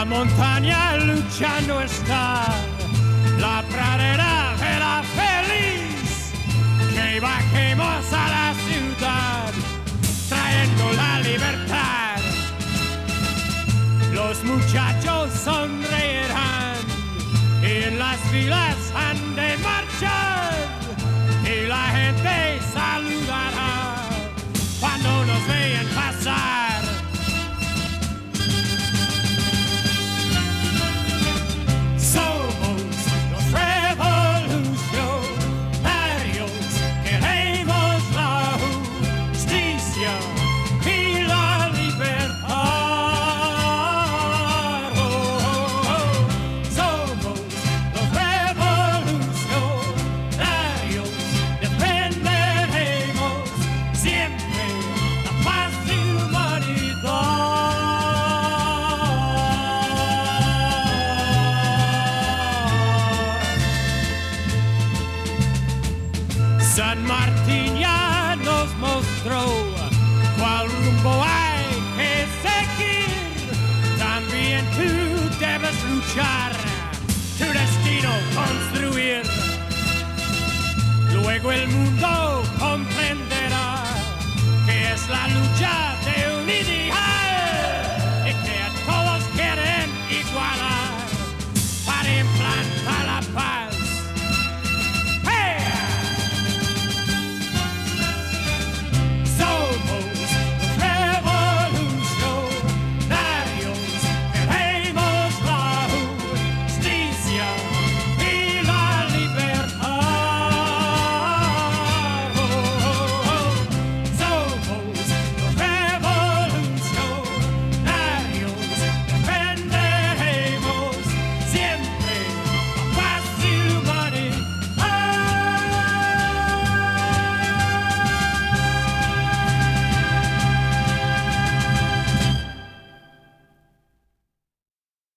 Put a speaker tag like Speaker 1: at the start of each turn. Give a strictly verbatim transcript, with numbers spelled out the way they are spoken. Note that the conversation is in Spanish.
Speaker 1: La montaña luchando está, la pradera de la feliz, que bajemos a la ciudad, trayendo la libertad. Los muchachos sonreirán, y en las filas han de marchar, y la gente saludará cuando nos vean pasar. San Martín ya nos mostró cuál rumbo hay que seguir. También tú debes luchar, tu destino construir. Luego el mundo comprenderá que es la lucha